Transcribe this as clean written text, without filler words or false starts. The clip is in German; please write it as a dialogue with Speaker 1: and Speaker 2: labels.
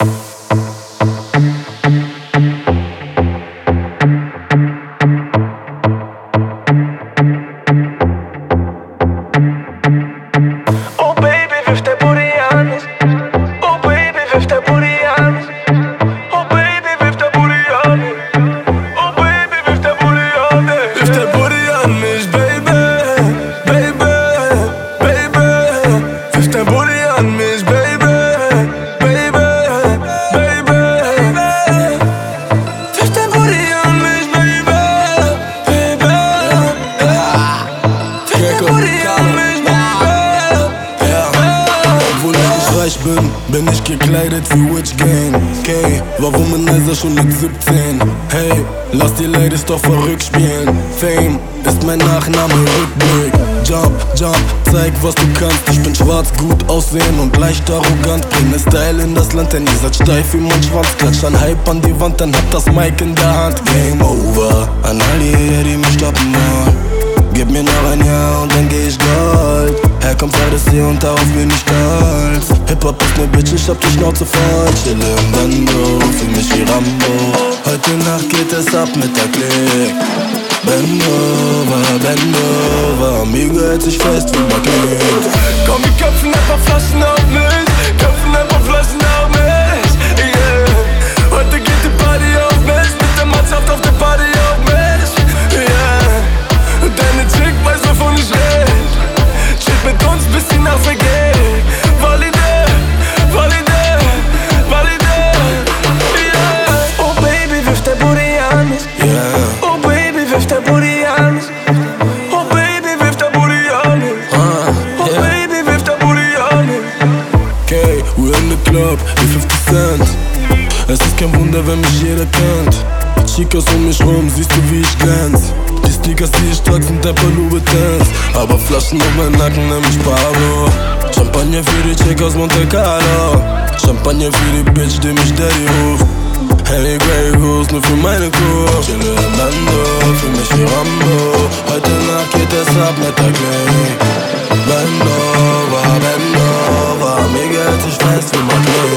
Speaker 1: Oh Baby, wirf der Booty an mich. Oh Baby, wirf der Booty an mich. Oh Baby, wirf der Booty an mich. Oh Baby, wirf der Booty an mich. Wirf der Booty an mich, Baby, Baby, Baby. Wirf der Booty an mich, Baby, Baby, Baby. Wirf der Booty an mich, Baby, Baby. Wirf der Booty an mich,
Speaker 2: reich bin ich gekleidet wie Witch Gang. Okay, war Womanizer schon mit 17. Hey, lass die Ladies doch verrückt spielen. Fame ist mein Nachname, Rückblick. Jump, jump, zeig was du kannst. Ich bin schwarz, gut aussehen und leicht arrogant. Bringe Style in das Land, denn ihr seid steif wie mein Schwanz. Klatsch ein Hype an die Wand, dann habt das Mic in der Hand. Game over, an all die mich stoppen wollen. Gib mir noch ein Jahr und dann geh ich Gold. Herkunft hier und darauf bin ich stolz. Hip-Hop ist ne Bitch, ich hab die Schnauze voll. Chille im Bando, fühl mich wie Rambo. Heute Nacht geht es ab mit der Klick. Bend over, Amigo hält sich fest wie Magnet.
Speaker 1: Komm, wir köpfen ein paar Flaschen auf mich. Köpfen ein paar Flaschen auf mich, yeah. Heute geht die Party auf mich. Mit der Mannschaft auf der Party auf mich, yeah. Und deine Chick weiß, wovon ich red. Chillt mit uns, bis die Nacht vergeht. Valide, valide, valide, yeah. Oh Baby, wirf der Booty an mich,
Speaker 2: Yeah.
Speaker 1: oh Baby, wirf der Booty an mich. Oh Baby, wirf der Booty an mich. Oh Baby, wirf der Booty an mich.
Speaker 2: Okay, we're in the club, wie 50 Cent. Es ist kein Wunder, wenn mich jeder kennt. Chicas um mich rum, siehst du wie ich glänz. Die Sneakers, die ich trag, sind ein paar Louboutins. Aber Flaschen auf meinen Nacken, nenn mich Pablo. Champagner für die Chick aus Monte Carlo. Champagner für die Bitch, die mich Daddy ruft. Hey Grey Goose, nur für meine Crew. Chille im Bando, fühl mich wie Rambo. Heute Nacht geht es ab mit der Klick. Bend over, mir geht sich fest wie Magnet.